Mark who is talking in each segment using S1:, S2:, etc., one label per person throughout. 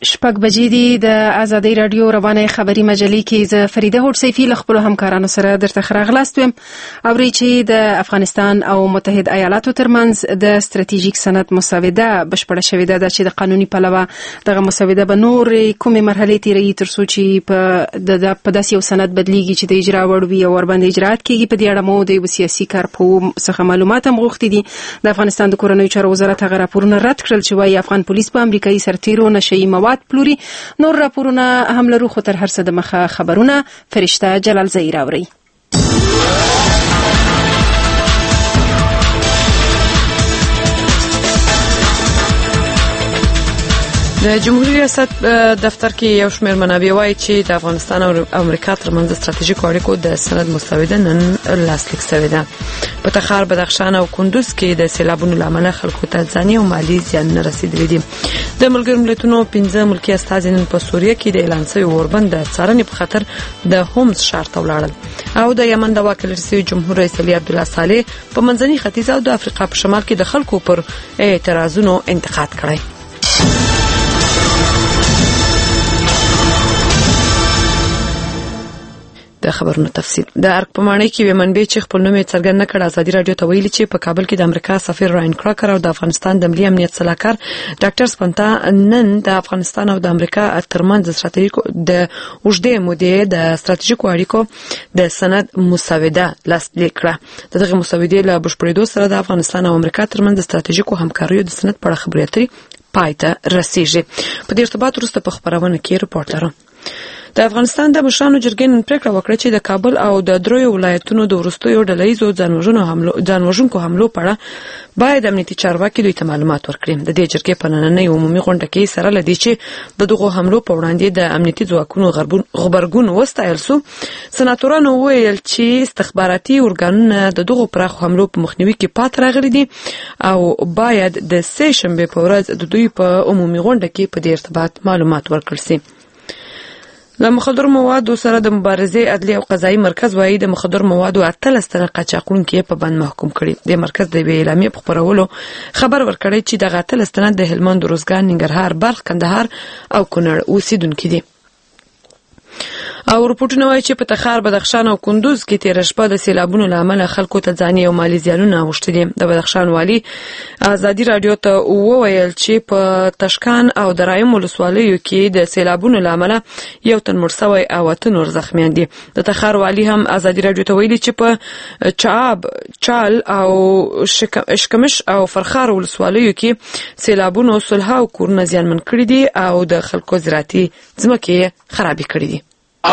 S1: شپږ بجې دي د آزادۍ رادیو روانه خبري مجلې کې زه فریده هوډ سیفي له خپلو همکارانو سره درته ښه راغلاست یم. اورئ چې د افغانستان او متحد ایالاتو ترمنځ د ستراتیژیک سند مسوده بشپړه شوې ده چې د قانوني پلوه دغه مسوده به نور کومې مرحلې تیروي تر څو چې په داسې یو سند بدلیږي چې د اجرا وړ وي او ورباندې اجراات کیږي. په دې اړه مو د یو سیاسي کارپوه څخه معلومات هم غوښتي دي. د افغانستان د کورنیو چارو وزارت هغه راپورونه رد کړل چې وايي افغان پولیس په امریکایي سرتیرو نشئی مواد پلوري. نور راپورونه هم لرو خو تر هر څه د مخه خبرونه فرشته جلالزئی راوړي.
S2: د جمهوریت ریاست دفتر کې یو شمېر منابع وایي چې د افغانستان او امریکا ترمنځ ستراتیژیکو اړیکو د سند مسوده نن لاسلیک شوې ده. په تخار، بدخشان او کندوز کې د سیلابونو له امله خلکو ته ځاني او مالي زیانونه رسیدلي دي. د ملګرو ملتونو 15 ملکي استازي نن په سوریه کې د اعلان شوي اوربند د څارنې په خاطر د هومس ښار ته ولاړل. او د یمن د واکل رئیس جمهور رئیس علي عبدالله صالح په منځني ختیځ او د افریقا په شمال کې د خلکو پر اعتراضونو انتقاد کړی. د خبرونو تفصیل د ارګ په ماڼۍ کې وی منبع چې خپل نوم یې څرګند نه کړ. ازادي رادیو ته ویلي چې په کابل کې د امریکا سفیر راین کراکر او د افغانستان د ملي امنیت صلاحکار ډاکټر سپنتا نن د افغانستان او د امریکا ترمنځ د اوږدې مودې د ستراتیژیکو اړیکو د سند مسوده لاسلیک کړه. دغه مسودې له بشپړېدو سره د افغانستان او امریکا ترمنځ د ستراتیژیکو همکاریو د سند په اړه خبرې اترې پای ته رسیږي. په دې ارتباط وروسته په خبرونه کې رپورټ لرم. د افغانستان د مشرانو جرګې نن پریکړه وکړه چې د کابل او د دریو ولایتونو د وروستیو ډلهییزو ځانوژونکو حملو په اړه باید امنیتي چارواکي دوی ته معلومات ورکړي. د دې جرګې په نننۍ عمومي غونډه کې سره لدی چې د دغو حملو په وړاندې د امنیتي ځواکونو غبرګون وستایل سو. سناتورانو ویل چې استخباراتي ارګانونه د دغو پراخو حملو په مخنیوي کې پات راغلي دي او باید د سه شنبې په ورځ د دوی په عمومي غونډه کې په دې ارتباط معلومات ورکړل شي. د مخدر موادو سره د مبارزې عدلي او قضایي مرکز وايي د مخدر موادو 18 تنه قاچاقونکي په بند محکوم کړي. د مرکز د اعلامیې په خبرولو خبر ورکړی چې د 18 تنه د هلمند، روزګان، ننګرهار، بلخ، کندهار او کونړ اوسیدونکي دي. او رپورټونه وایي چې په تخار، بدخشان او کندوز کې تیر شپه د سیلابونو له امله خلکو ته ځاني او مالي زیانونه اوښتي دي. د بدخشان والي ازادي رادیو ته وویل چې په تشکان او درایم ولسوالیو کې د سیلابونو له امله یو تن مړ شوی او 8 نور زخمیان دي. د تخار والي هم ازادي رادیو ته ویلي چې په چاب، چال او اشکمش او فرخار ولسوالیو کې سیلابونو صلح او کورونه زیانمن کړي دي او د خلکو زراعتي ځمکې خرابې کړي دي.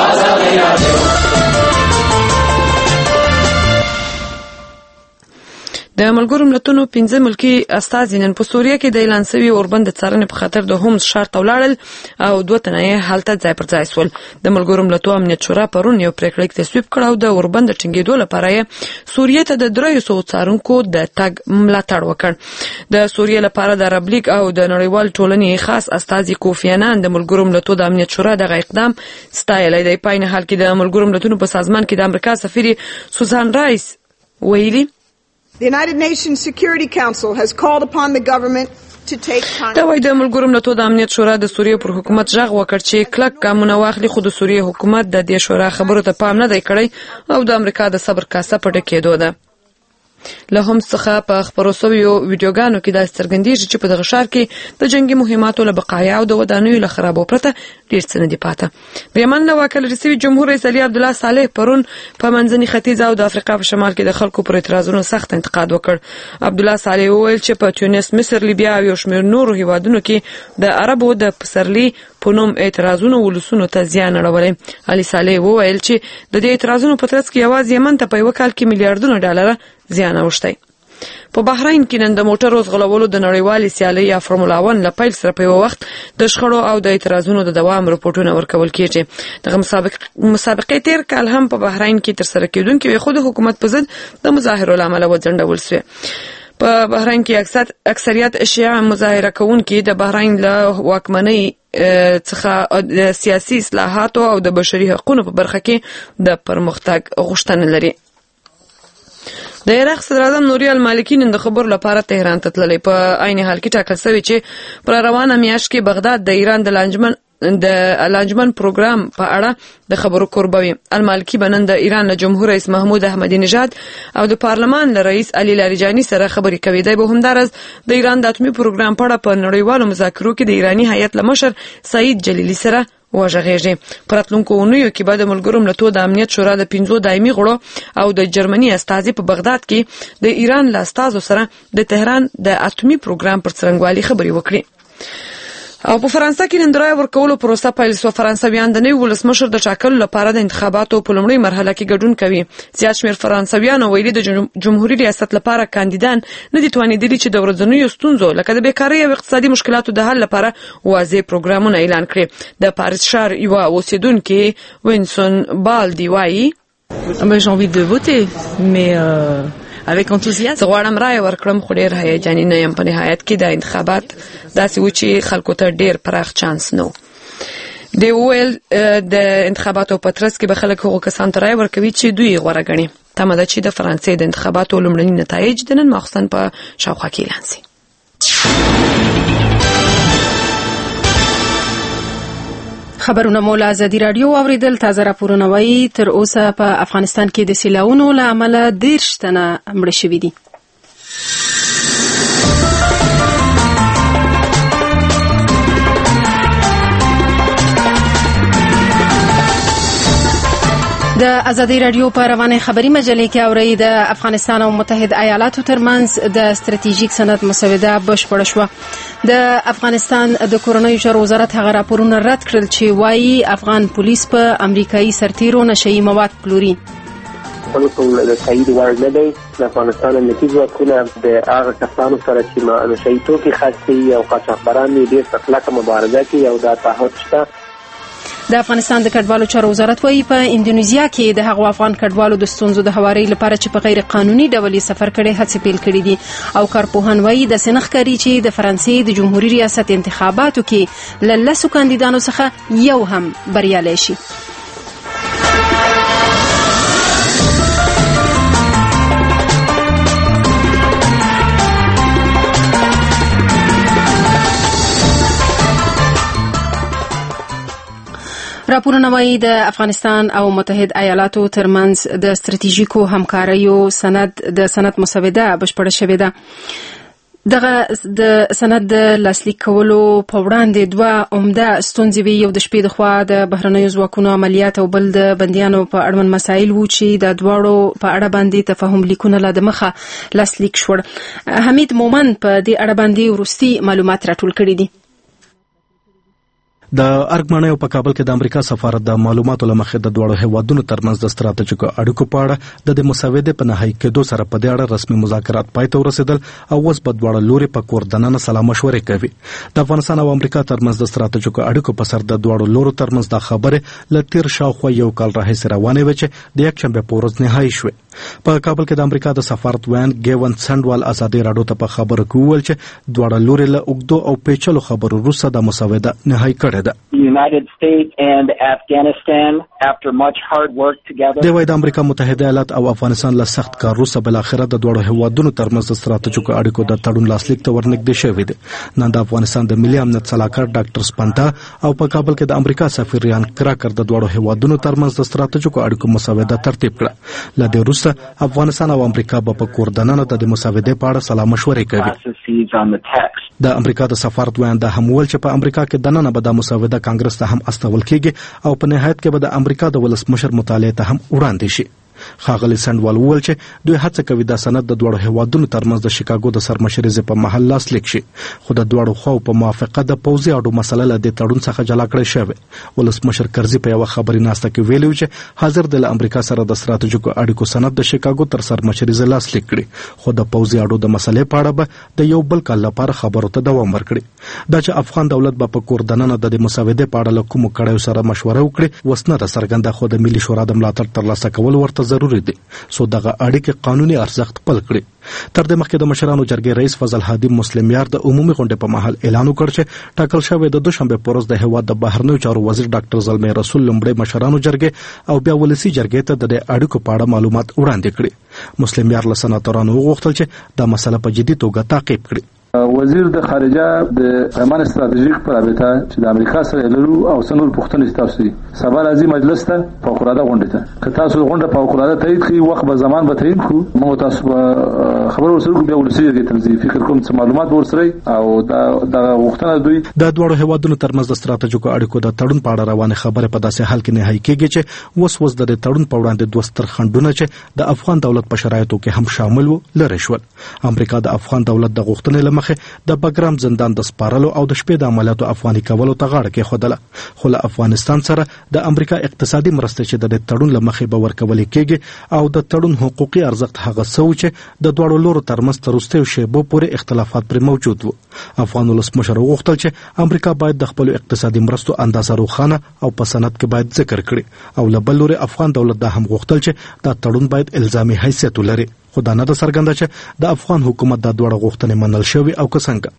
S2: د ملګرو ملتونو 15 ملکي استازي نن په سوریه کې د اعلان شوي اوربند د څارنې په خاطر د هومس ښار ته ولاړل او 2 تنه یې هلته ځای پر ځای سول. د ملګرو ملتونو امنیت شورا پرون یو پریکړه تصویب کړه او د اوربند ټینګېدو لپاره یې سوریه ته د 300 څارونکو د تګ ملاتړ وکړ. د سوریه لپاره د عرب لیگ او د نړیوال ټولنې خاص استازي کوفی انان د ملګرو ملتونو د امنیت شورا دغه اقدام ستایلی دی. په عین حال کې د ملګرو ملتونو په سازمان کې د امریکا سفیر سوزان رایس ویلي
S3: The United Nations Security Council has called upon the government to take time.
S2: دا وایي د ملګرو ملتونو د امنیت شورا د سوریه پر حکومت ژغ وکړ چې کلک ګامونه واخلي، خو د سوریه حکومت د دې شورا خبرو ته پام نه دی کړی او د امریکا د صبر کاسه په ډکېدو ده. له هم څخه په خبرو شویو ویډیوګانو کې دا څرګندېږي چې په دغه ښار کې د جنگي مهماتو له بقایا او د ودانیو له خرابو پرته ډېر څه نه دي پاته. د یمن له واکل رئیس جمهور رئیس علي عبدالله صالح پرون په منځني ختیځ او د افریقا په شمال کې د خلکو پر اعتراضونو سخت انتقاد وکړ. عبدالله صالح وویل چې په تونس، مصر، لیبیا او یو شمېر نورو هیوادونو کې د عربو د پسرلي په نوم اعتراضونو ولسونو ته زیان اړولی. علي صالح وویل چې د دې اعتراضونو په ترڅ کې یوازې یمن ته په یو کال کې میلیارډونه ډالر زیان اوښتی. په بحرین کې نن د موټرو ځغلولو د نړیوالې سیالۍ یا فرمولا 1 له پیل سره په یو وخت د شخړو او د اعتراضونو د دوام رپورټونه ورکول کېږي. دغه مسابقې تیر کال هم په بحرین کې ترسره کېدونکې وې، خو د حکومت په ضد د مظاهرو له امله وځنډول شوې. په بحرین کې اکثریت شیعه مظاهره کوونکي د بحرین له واکمنۍ څخه د سیاسي اصلاحاتو او د بشري حقوقو په برخه کې د پرمختګ غوښتنه لري. د عراق صدر اعظم نوري المالکي نن د خبرو لپاره تهران ته تللی. په عین حال کې ټاکل شوی چې پر روانه میاشت کې بغداد د ایران د لانجمن پروګرام په اړه د خبرو کوربوي. المالکي بنن د ایران له جمهور رئیس محمود احمدی نژاد او د پارلمان له رئیس علی لاریجانی سره خبرې کوي. دی به همدارس د ایران د اتمی پروګرام په اړه په نړیوالو مذاکرو کې د ایرانی هیئت له مشر سعید جلیلی سره وژغېږي. په راتلونکو اونیو کې به د ملګرو ملتونو د امنیت شورا د 5 دایمي غړو او د جرمني استازي په بغداد کې د ایران له استازو سره د تهران د اتمی پروګرام پر څرنګوالي خبرې وکړي. او په فرانسه کې نن د رای ورکولو پروسه پیل شوه. فرانسویان د نوي ولسمشر د ټاکلو لپاره د انتخاباتو په لومړۍ مرحله کې ګډون کوي. زیات شمېر فرانسویان ویلي د جمهوریت ریاست لپاره کاندیدان نه دي توانېدلي چې د ورځنیو ستونزو لکه د بیکارۍ او اقتصادي مشکلاتو د حل لپاره واضح پروګرامونه اعلان کړي. د پاریس ښار یوه اوسیدونکې وینسون بالدي وایي
S4: j'ai envie de voter mais avec enthousiasme.
S2: غواړم رای ورکړم خو ډېر هیجاني نه یم. په نهایت کې د انتخابات داسې و چې خلکو ته ډېر پراخ چانس نه و. دی وویل د انتخاباتو په ترڅ کې به خلک هغو کسانو ته رای ورکوي چې دوی غوره ګڼي. تمه ده چې د فرانسې د انتخاباتو لومړني نتایج د نن ماخوستن په شاوخوا کې اعلان شي.
S1: خبرونه مو له ازادي راډیو اوریدل. تازه راپورونه وایي تر اوسه په افغانستان کې د سیلاونو له امله 13 تنه مړه شوي دي. د ازادي راډیو په روانه خبري مجلې کې اوري د افغانستان او متحد ایالاتو ترمنځ د استراتیژیک سند مسوده بشپړه شوه. د افغانستان د کورنیو چارو وزارت هغه راپورونه رد کړل چې وایي افغان پولیس په امریکایي سرتیرو نشئی مواد پلوري.
S5: بالکل د تایید وړ نه دی. د افغانستان امنیتي ځواکونه د هغه کسانو سره چې نشئی توکي خاصي او قاچاقبران دي ډېر کلکه مبارزه کوي او دا تعهد شته.
S1: د افغانستان د کډوالو چارو وزارت وایي په اندونیزیا کې د هغو افغان کډوالو د ستونزو د هواري لپاره چې په غیر قانوني ډول سفر کړي هڅې پیل کړې دي. او کارپوهان وایي د سنخ کاری چې د فرانسې د جمهوریت ریاست انتخاباتو کې له 10 کاندیدانو څخه یو هم بریالی شي. راپورونه وایي د افغانستان او متحد ایالاتو ترمنځ د ستراتیژیکو همکاریو سند مسوده بشپړه شوې ده. دغه د سند د لاسلیک کولو په وړاندې دوه عمده ستونزې وي. یو د شپې د خوا د بهرنیو ځواکونو عملیات او بل د بندیانو په اړوند مسایل وو چې د دواړو په اړه باندې تفاهم لیکونه لا د مخه لاسلیک شول. حمید مومن په دې اړه باندې وروستي معلومات راټول کړي دي.
S6: د ارګمنیو په کابل کې د امریکا سفارت د معلوماتو لمخې د دوړو هیوادونو ترمنځ د ستراتیژیکو اړیکو په اړه د مسودې په نهایی کېدو سره په دې اړه رسمي مذاکرات پای ته ورسېدل او اوس په دوړو لوري په کور دننه سلا مشورې کوي. د افغانستان او امریکا ترمنځ د ستراتیژیکو اړیکو په سر د دوړو لورو ترمنځ د خبرې لتیر شاوخوا یو کال راهیسې روانې وې چې د یکشنبه په ورځ نهایی شوه. په کابل کې د امریکا د سفارت وین ګیون سندوال ازادي راډیو ته په خبرو کې وویل چې دوړو لوري له اوږدو او پیچلو خبرو وروسته د مسوده نهایی کړې ده.
S7: United States and Afghanistan after much hard work together.
S6: د امریکا متحده ایالات او افغانستان له سخت کار وروسته بل اخره د دوړو هیوادونو ترمنځ د ستراتیژیکو اړیکو د تړون لاسلیک ته ورنږدې شوی دی. نن د افغانستان د ملي امنیت صلاحکار ډاکټر سپنتا او په کابل کې د امریکا سفیر ریان کراکر د دوړو هیوادونو ترمنځ د ستراتیژیکو اړیکو مسوده ترتیب کړه. له دې وروسته افغانستان او امریکا په کور دننه د مسودې په اړه سلا مشورې کوي. د امریکا د سفارت وین د همول چې په امریکا کې دننه به د مسوده کانګرس ته هم استول کیږي او په نهایت کې به د امریکا د ولسمشر مطالعه ته هم وړاندې شي. ښاغلي سندوال وویل چې دوی هڅه کوي دا سند د دوړو هیوادونو ترمنځ د شیکاګو د سرمشرۍ په محل لاسلیک شي، خو د دوړو خو په موافقه د پوځي اډو مسله له دې تړون څخه جلا کړی شوی. ولسمشر کرزي په یو خبري ناسته کې ویلي چې حاضر د امریکا سره د ستراتیژیکو اړیکو سند د شیکاګو تر سرمشرۍ لاسلیک کړي، خو د پوځي اډو د مسلې په اړه به د یو بل کال لپاره خبرو ته دوام ورکړي. دا چې افغان دولت به په کور دننه د مسودې په اړه له کومو کړیو سره مشوره وکړي وسنه د څرګنده خو د ملي شورا د ملاتړ ترلاسه کول ورته ضروري دي سو دغه اړیکې قانوني ارزښت خپل کړي. تر دې مخکې د مشرانو جرګې رئیس فضل هادي مسلم یار د عمومي غونډې په مهال اعلان وکړ چې ټاکل شوی د دوشنبه په ورځ د هیواد د بهرنیو چارو وزیر ډاکټر زلمی رسول لومړی مشرانو جرګې او بیا ولسی جرګې ته د اړیکو په اړه معلومات وړاندې کړي. مسلم یار له سناتورانو وغوښتل چې دا مسله په جدي توګه تعقیب کړي.
S8: وزیر د خارجه د پیمان استراتیژیک پر رابطه چې د امریکا سره لرو او سنور پښتنې تاسو دي سبا راځي مجلس ته فوق العاده غونډه ته که تاسو غونډه فوق العاده تایید کړئ وخت به زمان به تعیین کړو مو تاسو خبر ورسره بیا ولسی دې تنظیم فکر کوم چې معلومات ورسره او دا وختونه دوی د
S6: دوه هیوادونو ترمنځ د ستراتیژیکو اړیکو د تړون په اړه روانه خبره په داسې حال کې نهایی کېږي چې وس د تړون په وړاندې دوه ستر خنډونه چې د افغان دولت په شرایطو کې هم شامل وو لري شول. امریکا د افغان دولت د غوښتنې لمخه د ګرام زندان د سپارلو او د شپې د عملیاتو افغاني کولو ته غاړه کېښودله، خو له افغانستان سره د امریکا اقتصادي مرسته چې د تړون له مخې به ورکول کېږي او د تړون حقوقي ارزښت هغه څه و چې د دواړو لورو ترمنځ تر وروستیو شیبو پورې اختلافات پرې موجود وو. افغان ولسمشر وغوښتل چې امریکا باید د خپلو اقتصادي مرستو اندازه روښانه او په سند کې باید ذکر کړي او له بل لوري افغان دولت دا هم غوښتل چې دا تړون باید الزامي حیثیت ولري، خو دا نه ده څرګنده چې د افغان حکومت دا دواړه غوښتنې منل شوي او که څنګه.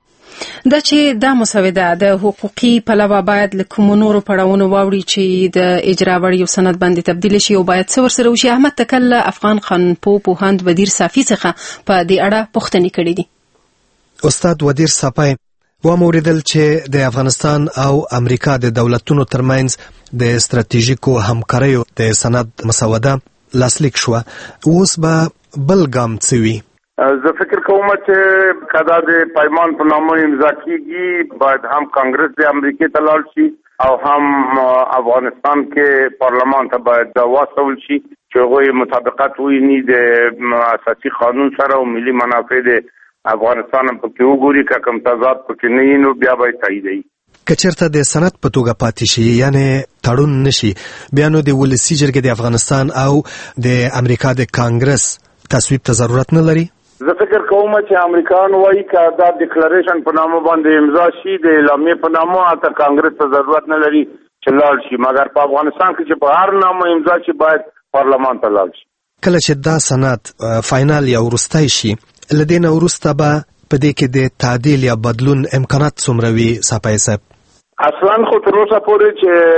S1: دا چې دا مسوده د حقوقي پلوه باید له کومو نورو پړاوونو واوړي چې د اجرا وړ یو سند باندې تبدیل شي او باید څه ورسره وشي. احمد تکل افغان قانونپوه پوهاند ودیر صافي څخه په دې اړه پوښتنې کړې دي.
S9: استاد ودیر صافي وموریدل چې د افغانستان او امریکا د دولتونو ترمنځ د استراتیژیکو همکاریو د سند مسوده لاسلیک شو، اوس به بل ګام څه وي؟
S10: زه فکر کوم چې کدا د پیمان په نامه امضا کیږي باید هم کانګرس د امریکا ته لاړ شي او هم افغانستان کې پارلمان ته باید واستول شي چې هغوی مطابقت ویني د اساسي قانون سره او ملي منافع د افغانستان په کې وګوري که کوم تضاد پکې نه وي نو بیا باید تاییدوي.
S9: که چېرته د سند په توګه پاتې شي یعنی تړون نشي بیا نو د ولسي جرګې د افغانستان او د امریکا د کانګرس تصویب ته ضرورت نه لري؟
S10: زه فکر کوم چې امریکایان وایي که دا ډیکلریشن په نامه باندې امضا شي د اعلامیې په نامه ته کانګرس ته ضرورت نه لري چې لاړ شي، مګر په افغانستان کې چې په هر نامه امضا شي باید پارلمان ته لاړ شي.
S9: کله چې دا سند فاینال یا وروستی شي له دې نه وروسته به په دې کې د تعدیل یا بدلون امکانات څومره وي صافي صاحب؟
S10: اصلا خو تر اوسه پورې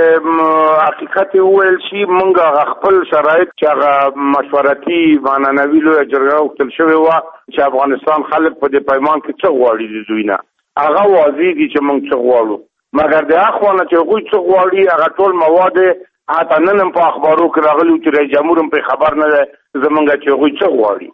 S10: چې حقیقت وویل شي موږ خپل شرایط چې هغه مشورتي معنوي لویه جرګه وکتل شوې وه چې افغانستان خلک په دې پیمان کې څه غواړي د دوی نه هغه واضح دي چې موږ څه غواړو، مګر د هغه نه چې هغوی څه غواړي هغه ټول مواد حتی نن هم په اخبارو کې راغلي چې رئیس جمهور هم پرې خبر نه دی زموږ چې هغوی څه غواړي.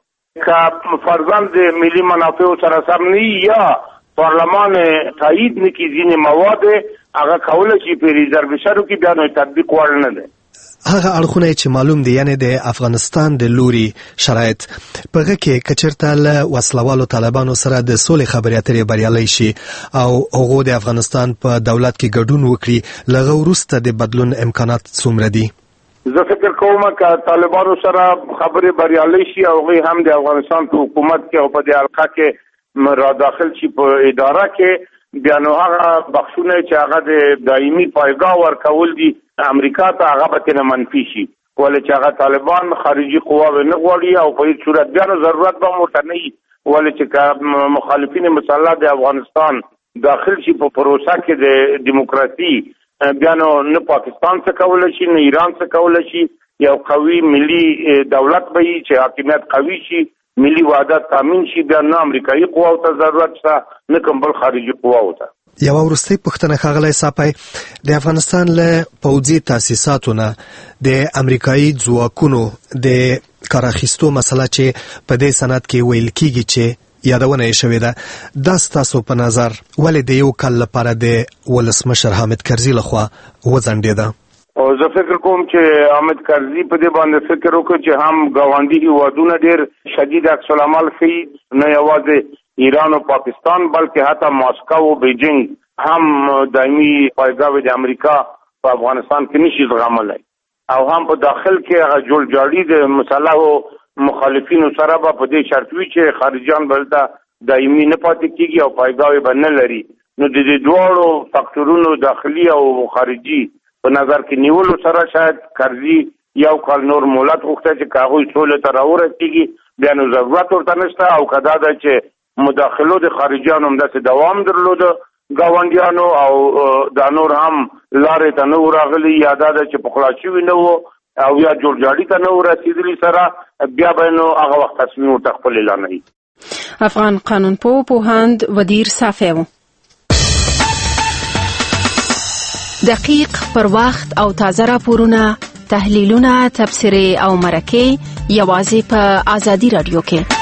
S10: که فرضاً د ملي منافعو سره سم نه یا پارلمان تایید نه کړي ځینې مواد هغه کولی شي په ریزرویشنو کې بیا نو تطبیق وړ نه دی.
S9: هغه اړخونه چې معلوم دي یعنی د افغانستان د لوري شرایط په هغه کې که چېرته له وسلوالو طالبانو سره د سولې خبرې اترې بریالۍ شي او هغوی د افغانستان په دولت کې ګډون وکړي له هغه وروسته د بدلون امکانات څومره دي؟
S10: زه فکر کوم که طالبانو سره خبرې بریالۍ شي او هغوی هم د افغانستان په حکومت کې او په دې حلقه کې را داخل شي په اداره کې بیا نو هغه بخښونه چې هغه د دایمي پایګاه ورکول دي امریکا ته هغه به ترې منفي شي، ولې چې هغه طالبان خارجي قواوې نه غواړي او په هېڅ صورت بیا نو ضرورت به هم ورته نه وي، ولې چې که مخالفین مسلح د افغانستان داخل شي په پروسه کې د دیموکراسي بیا نو نه پاکستان څه کولی شي نه ایران څه کولی شي، یو قوي ملي دولت به وي چې حاکمیت قوي شي ملي وحدت تامین شي، بیا نه امریکایي قواو ته ضرورت شته نه کوم بل خارجي قواو ته.
S9: یوه وروستۍ پوښتنه ښاغلی صافي، د افغانستان له پوځي تاسیساتو نه د امریکایي ځواکونو د کار اخیستو مسله چې په دې سند کې ویل کېږي چې یادونه یې شوې ده دا ستاسو په نظر ولې د یو کال لپاره د ولسمشر حامد کرزي لخوا وځنډېده؟
S10: او زه فکر کوم چې حامد کرزي په دې باندې فکر وکړ چې هم ګاونډي هیوادونه ډېر شدید عکس العمل ښیي، نه یوازې ایران او پاکستان بلکې حتی ماسکو او بیجینګ هم دایمي پایګاوې د امریکا په افغانستان کې نشي زغملی او هم په داخل کې هغه جوړجاړي د مسلحو مخالفینو سره به په دې شرط وي چې خارجیان به دلته دایمي نه پاتې کېږي او پایګاوې به نه لري. نو د دې دواړو فاکټورونو داخلي او خارجي په نظر کې نیولو سره شاید کرزي یو کال نور مهلت غوښته چې هغوی سولې ته راورسېږي بیا نو ضرورت ورته نشته او که دا ده چې مداخلو د خارجیانو همداسې دوام درلوده ګاونډیانو او دا نور هم لارې ته نه راغلي یا دا ده چې پخلا شوي نه وو او یا جوړجاړي ته نه رسېدلي سره بیا به نو هغه وخت تصمیم ورته خپل اعلانوي.
S1: افغان قانونپوه پوهاند ودیر صافی و. دقیق، پر وخت او تازه راپورونه، تحلیلونه، تبصرې او مرکې یوازې په آزادي رادیو کې.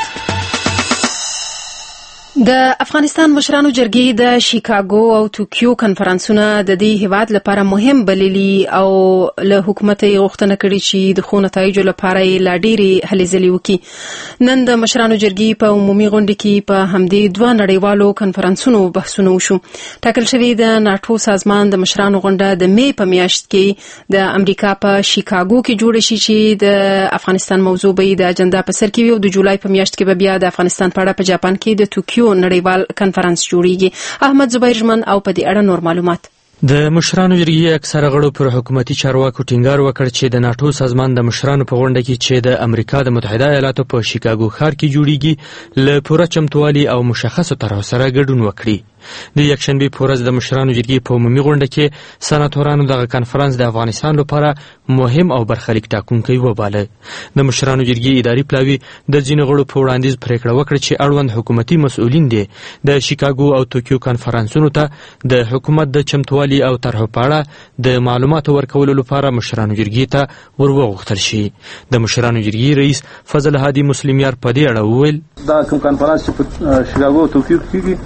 S1: د افغانستان مشرانو جرګې د شیکاګو او توکیو کنفرانسونه د دې هیواد لپاره مهم بللي او له حکومت یې غوښتنه کړې چې د ښو نتایجو لپاره یې لا ډېرې هلې ځلې وکړي. نن د مشرانو جرګې په عمومي غونډه کې په همدې دوه نړیوالو کنفرانسونو بحثونه وشو. ټاکل شوی د ناټو سازمان د مشرانو غونډه د می په میاشت کې د امریکا په شیکاګو کې جوړه شي چې د افغانستان موضوع به د اجنډا په سر کې وي او د جولای په میاشت کې به بیا د افغانستان په اړه په جاپان کې د توکیو نړیوال کنفرانس جوړیږي. احمد زبیر ژمن او په دې اړه نور معلومات.
S11: د مشرانو جرګې اکثره غړو پر حکومتي چارواکو ټینګار وکړ چې د ناټو سازمان د مشرانو په غونډه کې چې د امریکا د متحده ایالاتو په شیکاګو ښار کې جوړیږي له پوره چمتووالي او مشخصو طرحو سره ګډون وکړي. د یکشنبې په ورځ د مشرانو جرګې په عمومي غونډه کې سناتورانو دغه کنفرانس د افغانستان لپاره مهم او برخلیک ټاکونکی وباله. د مشرانو جرګې اداري پلاوي د ځینو غړو په وړاندیز پریکړه وکړه چې اړوند حکومتي مسؤلین دي د شیکاګو او توکیو کنفرانسونو ته د حکومت د چمتووالي او طرحو په اړه د معلوماتو ورکولو لپاره مشرانو جرګې ته وروغوښتل شي. د مشرانو جرګې رئیس فضل هادي مسلمیار په دې اړه وویل
S8: دا کوم کنفرانس چې په شیکاګو او توکیو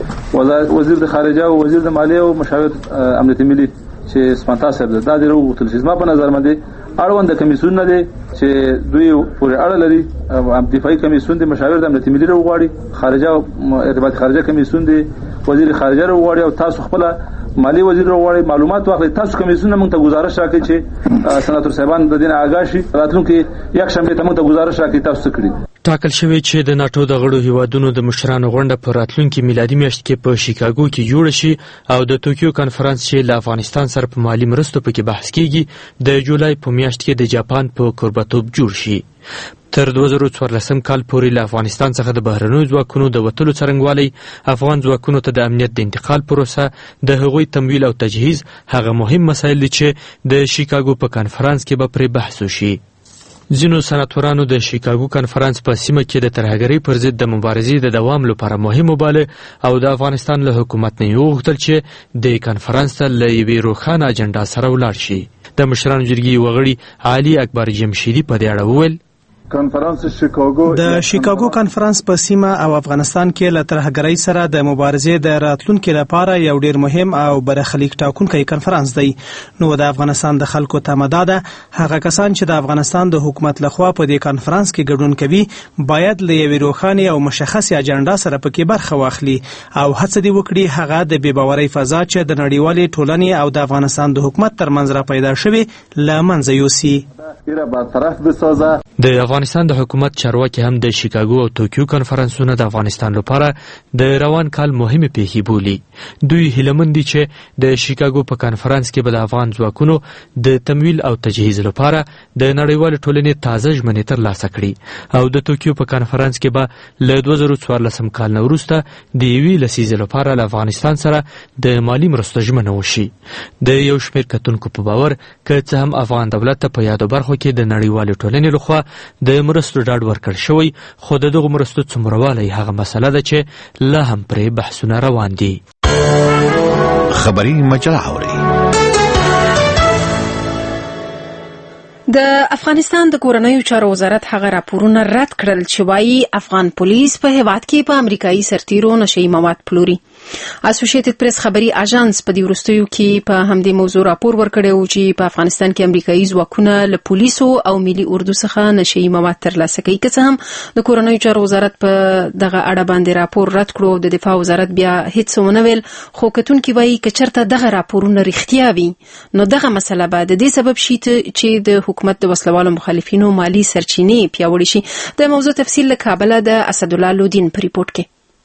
S8: کې وزیر د خارجه او وزیر د مالیه او مشاور امنیت ملي چې سپانتا صاحب دا د وروغوښتل شي. زما په نظر باندې اړوند کمیسیون نه دی چې دوی پورې اړه لري. دفاعي کمیسیون د مشاور د امنیت ملي وغواړي، خارجه ارتباط خارجه کمیسیون دی وزیر خارجه وغواړي او تاسو خپل مالی وزیر وغواړي معلومات واخلي. تاسو کمیسیون موږ ته گزارش راکړي چې سناتور صاحبان د دین آگاه شي راتلونکي یک شنبه ته موږ ته گزارش راکړي تاسو کړی.
S11: ټاکل شوی چې د ناټو د غړو هیوادونو د مشرانو غونډه په راتلونکي میلادي میاشت کې په شیکاګو کې جوړه شي او د توکیو کنفرانس چې له افغانستان سره په مالی مرستو پکې بحث کیږي د جولای په میاشت کې د جاپان په کوربتوب جوړ شي. تر 2014 کال پورې له افغانستان څخه د بهرنیو ځواکونو د وتلو څرنګوالی، افغان ځواکونو ته د امنیت د انتقال پروسه، د هغوی تمویل او تجهیز هغه مهم مسایل دي چې د شیکاګو په کنفرانس کې به پرې بحث وشي. ځینو سناتورانو د شیکاګو کنفرانس په سیمه کې د ترهګرۍ پر ضد د مبارزې د دوام لپاره مهم وباله او د افغانستان له حکومت نه وغوښتل چې د کنفرانس ته له یوې روښانه اجنډا سره ولاړ شي. د مشرانو جرګې وغړي علي اکبر جمشیدي په دې اړه وویل
S12: د شیکاګو کنفرانس په سیمه او افغانستان کې له ترهګرۍ سره د مبارزې د راتلونکو لپاره یو ډیر مهم او برخلیک ټاکونکی کنفرانس دی. نو د افغانستان د خلکو تمه ده هغه کسان چې د افغانستان د حکومت لخوا په دې کنفرانس کې ګډون کوي باید له یوې روښانه او مشخصه اجنډا سره پکې برخه واخلي او هڅه دې وکړي هغه د بې باورۍ فضا چې د نړیوالې ټولنې او د افغانستان د حکومت ترمنځ را پیدا شوی له منځه یوسي.
S11: د افغانستان د حکومت چارواکي هم د شیکاګو او توکیو کنفرانسونه د افغانستان لپاره د روان کال مهمه پیښې بولي. دوی هیلهمند دي چې د شیکاګو په کنفرانس کې به د افغان ځواکونو د تمویل او تجهیز لپاره د نړیوال ټولنې تازه ژمنې ترلاسه کړي او د توکیو په کنفرانس کې به له 2014 کال نه وروسته د یوې لسیزې لپاره له افغانستان سره د مالی مرستو ژمنه وشي. د یو شمېر کتونکو په باور که څه هم افغان دولت ته په یادو برخو کې د نړیوالې ټولنې لخوا د مرستو ډاډ ورکړل شوی خو د دغو مرستو څومره والی هغه مسله ده چې لا هم پرې بحثونه روان دي.
S13: خبري مجله اوري.
S1: د افغانستان د کورنیو چارو وزارت هغه راپورونه رد کړل چې وایي افغان پولیس په هیواد کې په امریکایي سرتیرو نشئی مواد پلوري. اسوسییټډ پریس خبري اژانس په دې وروستیو کې په همدې موضوع راپور ورکړی و چې په افغانستان کې امریکایي ځواکونه له پولیسو او ملي اردو څخه نشئی مواد ترلاسه کوي. که څه هم د کورنیو چارو وزارت په دغه اړه باندې راپور رد کړو، د دفاع وزارت بیا هیڅ ونه ویل، خو کتونکي وایي که چېرته دغه راپورونه رښتیا وي نو دغه مسله به د دې سبب شي چې د حکومت د وسلوالو مخالفینو مالی سرچینې پیاوړې شي. د موضوع تفصیل له کابل د اسدالله لودین په ریپورت کې.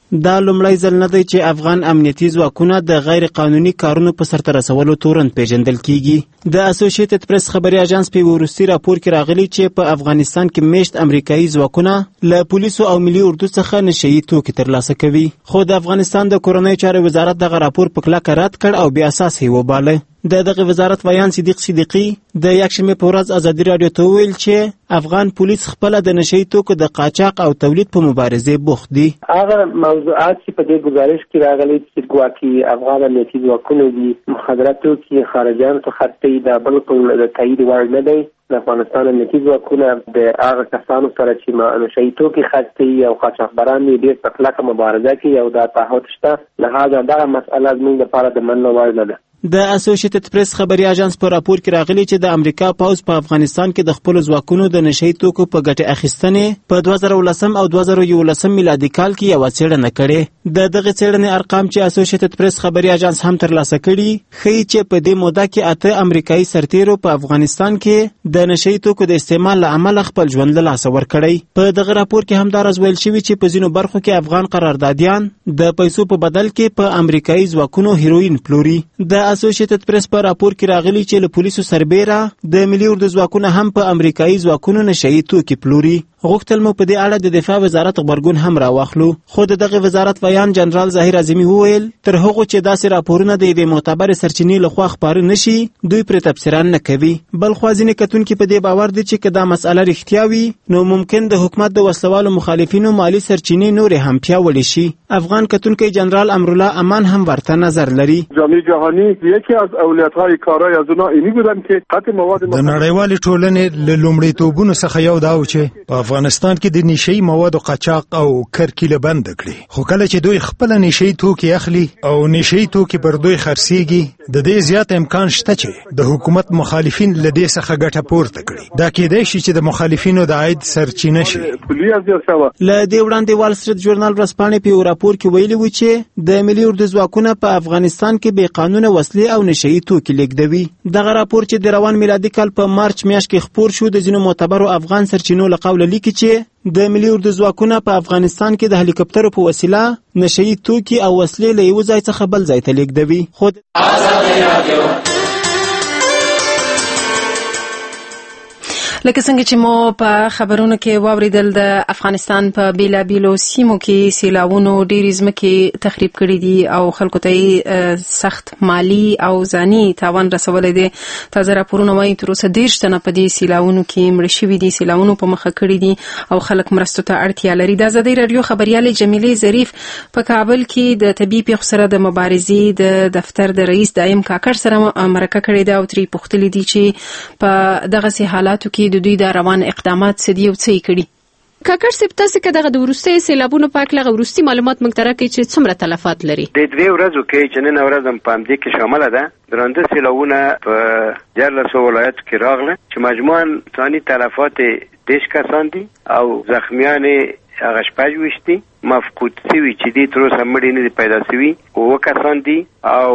S14: دا لومړی ځل نه دی چې افغان امنیتي ځواکونه د غیر قانوني کارونو په سرته رسولو تورن پیژندل کیږي. د اسوسییټډ پریس خبري اژانس په وروستي راپور کې راغلی چې په افغانستان کې میشت امریکایي ځواکونه له پولیسو او ملي اردو څخه نشئی توکي ترلاسه کوي. خو د افغانستان د کورنۍ چارو وزارت دغه راپور په کلکه رد کړ او بیا اساس یې وباله. دغه وزارت ویان صدیق صدیقی د یکشنبه په ورځ ازادي رادیو ته ویل چې افغان پولیس خپل د نشئی توکو د قاچاق او تولید په مبارزه بوخت دي.
S5: هغه موضوعات چې په دې گزارش کې راغلي چې ګواکې افغان امنیتي ځواکونه دي مخدراتو کې خارجيانو ته خطي دا بالکل د تایید وړ نه دی. د افغانستان امنیتي ځواکونه د هغه کسانو سره چې نشئی توکي خطي او قاچاقبران دي ډېر په کلکه مبارزه کوي او دا تعهد شته. لهدا دا مسله زموږ لپاره د منلو وړ نه ده.
S14: د اسوسییټډ پریس خبري اژانس په راپور کې راغلی چې د امریکا پوځ په افغانستان کې د خپل ځواکونو د نشئی توکو په ګټه اخیستنې په 2010 او 2011 میلادي کال کې یو څېړنه کړې. دغه څېړنې ارقام چې اسوسییټډ پریس خبري اژانس هم ترلاسه کړي ښیي چې په دې موده کې 8 امریکایي سرتیرو په افغانستان کې د نشئی توکو د استعمال له امله خپل ژوند له لاسه ورکړی. په دغه راپور کې هم دا راز ویل شوی چې په ځینو برخو کې افغان قراردادیان د پیسو په بدل کې په امریکایي ځواکونو هیروین پلوري. د اسوسییټډ پریس په راپور کې راغلی چې له پولیسو سربیره د ملي اردو ځواکونه هم په امریکایي ځواکونو نشئی توکي پلوري. غوښتل مو په دې اړه د دفاع وزارت غبرګون هم راواخلو، خو دغه وزارت ویان جنرال ظاهر اعظمي وویل تر هغه چې داسې راپورونه د یوې معتبر سرچینې لخوا خپاره نشي دوی پرې تفسیر نه کوي. بل خو ځینې کتونکي په دې باور دي چې دا مسأله رښتیا وي نو ممکن د حکومت د وسلوالو مخالفینو مالی سرچینې نور هم پیاوړې شي. افغان کتونکی جنرال امرالله امان هم ورته نظر لري.
S15: جامعه جهانی یکی از اولویت‌های کارهای از اونها اینی بودن که قطع مواد
S16: د نړیوالې ټولنې له لومړیتوبونو څخه یو دا و چې په افغانستان کې د نشئی موادو قاچاق او کرکیله بند کړي. خو کله چې دوی خپل نشئی توکي اخلي او نشئی توکي پر دوی خرڅيږي د دې زیات امکان شته چې د حکومت مخالفین له دې څخه ګټه پورته کړي. دا کېدای شي چې د مخالفینو د عاید سرچینه شي.
S14: له دې وړاندې وال سټریټ ژورنال ورځپاڼې په راپور کې ویلي و چې د ملي اردو ځواکونه په افغانستان کې بې قانونه وسلې او نشئی توکي لیږدوي. دغه راپور چې د روان میلادي کال په مارچ میاشت کې خپور شو د ځینو معتبرو افغان سرچینو له قوله لیکي چې د ملي اردو ځواکونه په افغانستان کې د هلیکاپټرو په وسیله نشئی توکي او وسلې له یو ځای څخه بل ځای ته لیږدوي. خو
S1: لکه څنګه چې مو په خبرونو کې واوریدل د افغانستان په بیلابیلو سیمو کې سیلاوونو ډېرې ځمکې تخریب کړې دي او خلکو ته سخت مالی او ځاني تاوان رسولی دی. تازه راپورونه وایي تر اوسه 10 تنه په دې سیلاوونو کې مړه شوي دي، سیلاوونو په مخه کړي دي او خلک مرستو ته اړتیا لري. د ازادي رادیو خبريالې جمیلې ظریف په کابل کې د طبي پیښو سره د مبارزې د دفتر د رئیس دایم کاکړ سره مرکه کړې ده او ترې پوښتلي دي چې په دغسې حالاتو کې د دوی د روان اقدامات څه دي او څه یې کړي.
S17: کاکړ صاحب تاسو کې دغه د وروستي سیلابونو په اړه وروستي معلومات موږ ته راکړئ چې څومره تلفات لري.
S18: د 2 ورځو کې چې نن ورځ هم په همدې کې شامله ده. درانده سیلابونه په 14 ولایتو کې راغله چې مجموعاً ثاني تلفات 10 کسان دي او زخمیان هغه 26 دي. مفقود سوي چې دي تر اوسه مړي نه دي پیدا سوي 9 کسان دي او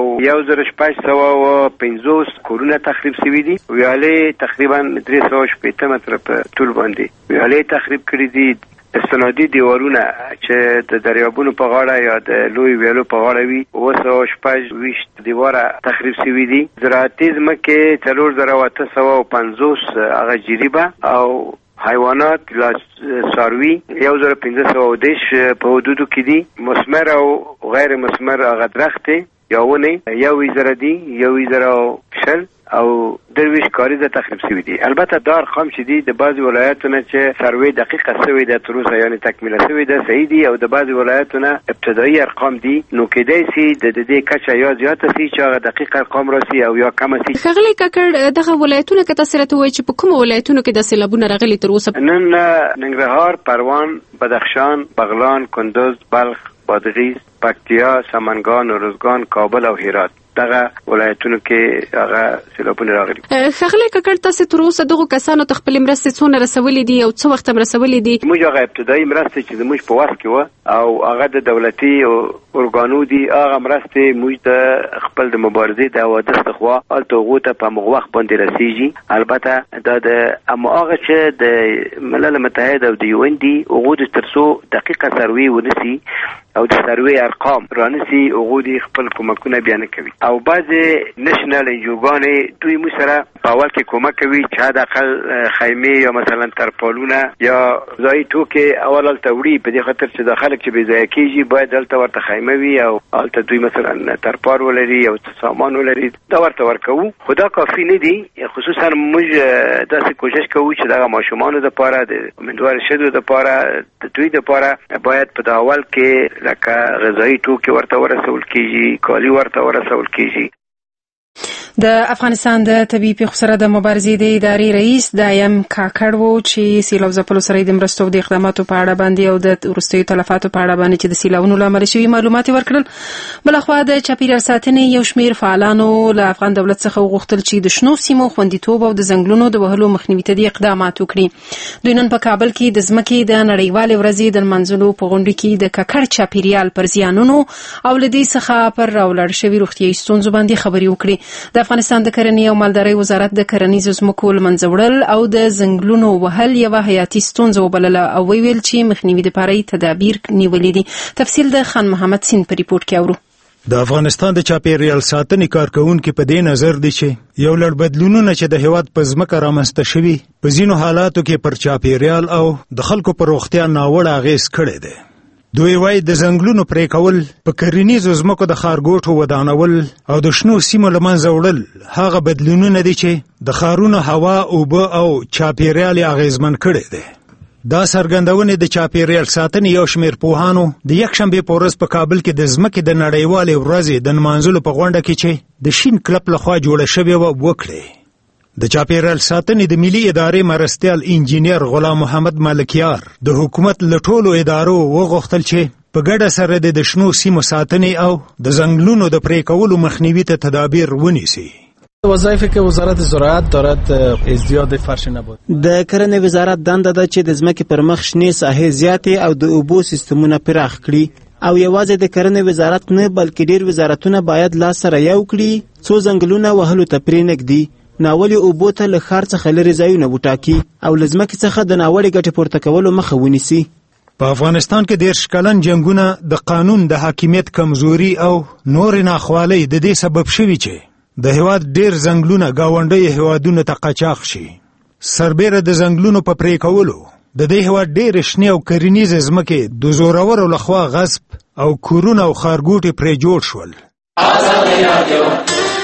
S18: 1650 کورونه تخریب سوي دي. ویالې تقریبا 380 متره په طول باندې ویالې تخریب کړي دي. استنادي دیوارونه چې د دریابونو په غاړه یا د لوی ویالو په غاړه وي 226 دیواره تخریب سوي دي. زراعتي ځمکې 4850 هغه جریبه او حیوانات لاڅاروي 1510 په حدودو کې دي. مثمر او غیر مثمر هغه درخت یا ونه 1000 دي 1000 او 20 کاریزه تخریب شوی دي. البته دا ارقام چې دي د بعضي ولایتونو چې سروې دقیقه شوی ده تر اوسه یعنی تکمیله شوی ده صحیح دي او د بعضي ولایتونو ابتدایي ارقام دي. نو کېدای شي د دې کچه یا زیاته شي چې هغه دقیق ارقام راسي او یا کم شي.
S17: خغلی کاکړ دغه ولایتونو کې تاسو راته وایي چې په کوم ولایتونو کې د سیلابونو راغلي تر اوسه؟
S18: نن ننګرهار، پروان، بدخشان، بغلان، کندوز، بلخ، بادغیس، پکتیا، سمنگان، روزگان، کابل او هرات دغه ولایتونو کې هغه سیلابونه راغلي.
S17: خغلی کاکړ تاسو تر اوسه دغه کسانو ته خپل مرستې څونه رسولې دي او څه وخت رسولې دي؟
S18: موږ هغه ابتدایي مرستې چې موږ په وخت کې و او هغه د دولتي او اورګانو دي هغه مرستې موږ د خپل د مبارزې د حوادث خوا الته غوته په مغوخ باندې رسیږي. البته دا د هغه چې د ملل متحد او د یو ان دي غوډه ترسو دقیقه سروي ونسي او د سروي ارقام رانسي غوډي خپل کومکونه بیان کوي او بعض نېشنل انجوګانې دوی مو سره په اول کې کومک کوي چې د اقل خیمه یا مثلا ترپالونه یا ځای ټوکې اول تلوړي په دې خاطر چې د خلک چې بې ځای کیږي باید دلته ورته خیمه وي او البته دوی مثلا ترپار ولري او سامان ولري دا ورته ورکوو. خدا کافی نه دي، خصوصا موږ داسې کوشش کوو چې دغه ماشومانو لپاره د امیدوار شدو لپاره د دوی لپاره باید په اول کې لکه غذایی توکي ورته ورسول کیږي، کالي ورته ورسول کیږي.
S1: د افغانستان د طبي پیښو سره د مبارزې د ادارې رئیس دایم کاکړ وو چې سیلاب ځپلو سره د مرستو د اقداماتو په اړه باندې او د وروستیو تلفاتو په اړه باندې چې د سیلابونو لامل شوي معلومات ورکړل. بلخوا د چاپیریال ساتنې یو شمیر فعالانو له افغان دولت څخه وغوښتل چې د شنو سیمو خوندیتوب او د ځنګلونو د وهلو مخنیوي ته د اقدامات وکړي. دوی نن په کابل کې د ځمکې د نړیوالې ورځې د لمانځلو په غونډه کې د ککړ چاپیریال پر زیانونو او له دې څخه پر راولاړ شوي روغتیايي ستونزو باندې خبرې وکړي. د افغانستان د کرنې او مالدارۍ وزارت د کرنیزو ځمکو له منځه وړل او د ځنګلونو وهل یوه حیاتي ستونزه وبلله او ویل چې مخنیوي دپاره تدابیر نیولي دي. تفصیل د خان محمد سین په ریپورت کې اورو.
S16: د افغانستان د چاپیریال ساتنې کارکونکو په دې نظر دي چې یو لړ بدلونونه چې د هیواد په ځمکه رامنځته شوي په ځینو حالاتو کې پر چاپیریال او د خلکو پر روغتیا ناوړه اغېز کړی دی. دوی وايي د ځنګلونو پرې کول، په کرنیزو ځمکو د ښارګوټو ودانول او د شنو سیمو له منځه وړل هغه بدلونونه دي چې د ښارونو هوا، اوبه او چاپیریال اغېزمن کړی دی. دا څرګندونې د چاپیریال ساتنې یو شمېر پوهانو د یکشنبې په ورځ په کابل کې د ځمکې د نړیوالې ورځې د نمانځلو په غونډه کې چې د شین کلب لخوا جوړه شوې وه وکړې. د چاپیریال ساتنې د ملي ادارې مرستیال انجینیر غلام محمد ملکیار د حکومت له ټولو ادارو وغوښتل چې په ګډه سره د شنو سیمو ساتنې او د ځنګلونو د پرې کولو مخنیوي ته تدابیر ونیسي.
S12: وظایف که وزارت زراعت دارد ازدیاد فرش نبات.
S14: د کرنې وزارت دنده ده چې د ځمکې پر مخ شنې ساحې زیاتې او د اوبو سیستمونه پراخ کړي او یوازې د کرنې وزارت نه بلکې ډیر وزارتونه باید لاس سره یو کړي څو ځنګلونه وهلو ته پرې نږدي، ناولې اوبو ته له ښار څخه لرې ځایونه وټاکي او له ځمکې څخه د ناوړې ګټې پورته کولو مخه ونیسي.
S16: په افغانستان کې 10 کلن جنگونه د قانون د حاکمیت کمزوري او نور ناخوالۍ د دې سبب شوي چې د هیواد ډیر ځنګلونه گاونډي هیوادونو ته قاچاق شي. سربیره د ځنګلونو په پرې کولو د دې هیواد ډیر شنې او کرنیزې ځمکې د زورورو لخوا غصب او کورونه او ښارګوټي پرې جوړ شول.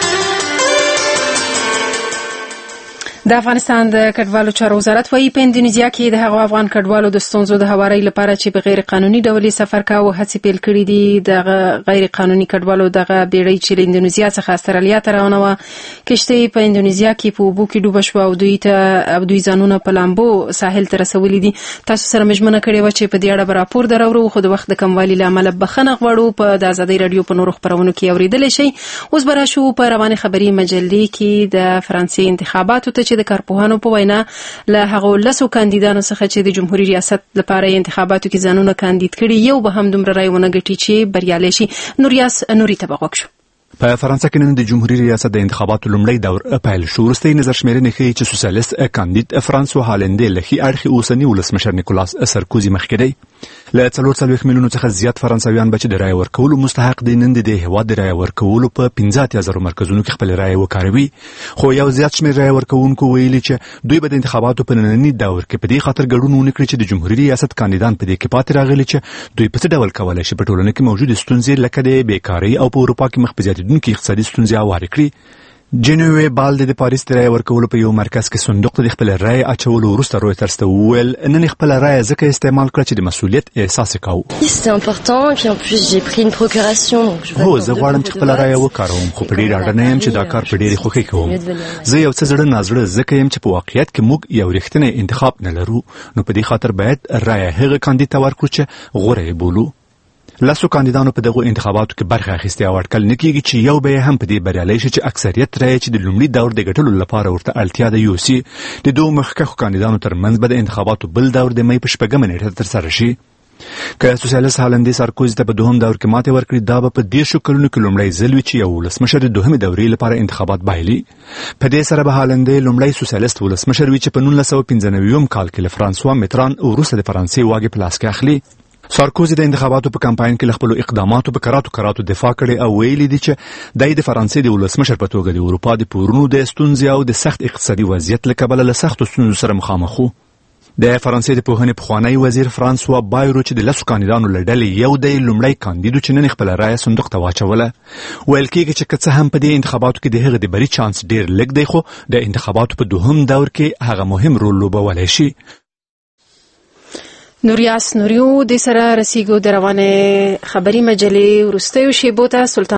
S1: د افغانستان د کډوالو چارو وزارت وايي په اندونیزیا کې د هغو افغان کډوالو د ستونزو د هواري لپاره چې په غیر قانوني ډول سفر کاوه هڅې پیل کړې دي. د غیر قانوني کډوالو دغه بیړۍ چې له اندونیزیا څخه استرالیا ته روانه وه کشتۍ په اندونیزیا کې په اوبو کې ډوبه شوه او دوی ځانونه په لامبو ساحل ته رسولي دي. تاسو سره مې ژمنه کړې وه چې په دې اړه به راپور دراوړو، خو د وخت د کموالي له امله بخښنه غواړو. په د ازادۍ راډیو په نورو خپرونو کې اورېدلی شئ. اوس به راشو په روانې خبري مجلې کې د فرانسې انتخاباتو ته چې د کارپوهانو په وینا له هغو 10 کاندیدانو څخه چې د جمهوریت ریاست لپاره انتخاباتو کې ځانونه کاندید کړي یو به هم دومره رای ونه ګټي چې بریالی شي. نوري ته به غوږ شو.
S19: په فرانسه کې نن د جمهوریت ریاست د انتخاباتو لومړی دور پیل شو. وروستۍ نظر شمیرنې ښیي چې سوسیالیست کاندید فرانسوا هالنډ له ښي اړخې اوسني ولسمشر نیکولاس سرکوزي مخکې دی. له 440 میلیونو څخه زیات فرانسویان به چې د رای ورکولو مستحق دي نن د هیواد د رای ورکولو په 15,000 مرکزونو کې خپل رای وکاروي. خو یو زیات شمېر رای ورکوونکو ویلي چې دوی به د انتخاباتو په ننني دور کې په دې خاطر ګډون ونه کړي چې د جمهوریت ریاست کاندیدان په دې کې پاتې راغلي چې دوی په څه ډول کولی شي په ټولنه کې موجودې ستونزې لکه د بیکارۍ او په اروپا کې مخ په زیاتېدونکي اقتصادي ستونزې هوارې کړي. جنوي بالد د پاریس د رای ورکولو په یو مرکز کې صندوق ته د خپل رای اچولو وروسته رویترز ته وویل نن خپل رای ځکه استعمال کړه چې د مسؤلیت احساس وکړو. هو زه غواړم چې خپل رای وکاروم خو په ډېر اړه نه یم چې دا کار په ډېرې خوښۍ کوم. زه یو څه زړه نازړه ځکه یم چې په واقعیت کې موږ یو رښتینی انتخاب نه لرو نو په دې خاطر باید رای هغه کاندید ته ورکړو چې غوره یې بولو. 10 کاندیدانو په دغه انتخاباتو کې برخه اخیستې او اټکل نه کېږي چې یو به هم په دې بریالی شي چې اکثریت رایې چې د لومړي دور د ګټلو لپاره ورته اړتیا ده یوسي. د دوه مخکښو کاندیدانو ترمنځ به د انتخاباتو بل دور د مۍ په 6 نیټه ترسره شي. که سوسیالیست هالندي سارکوزي ته په دوهم دور کې ماته ورکړي دا به په 10 کلونو کې لومړی ځل وي چې یو ولسمشر د دوهمې دورې لپاره انتخابات بایلي. په دې سره به هالندي لومړی سوسیالیست ولسمشر وي چې په 1995 کال کې له فرانسوا میتران وروسته د فرانسې واګې په لاس کې اخلي. سارکوزي د انتخاباتو په کمپاین کې خپل اقداماتو په کراتو دفاع کړي او ویلي دي چې د فرانسې د ولسمشر په توګه د اروپا د پورونو د ستونزې او د سخت اقتصادي وضعیت له کبله له سختو ستونزو سره مخامخ وو. د فرانسې د پوهنې پخوانی وزیر فرانسوا بایرو چې د 10 کاندیدانو له ډلې یو دی لومړی کاندید چې نن خپل رایه صندوق ته واچوله. ویل کېږي چې که څه هم په دې انتخاباتو کې د هغه د بری چانس ډیر لږ دی خو د انتخاباتو په دوهم دور کې هغه مهم رول لوبولی شي.
S1: نوریاس نوریو د سره رسیدو د روانه خبري مجلې ورستیو شیبو ته سلطان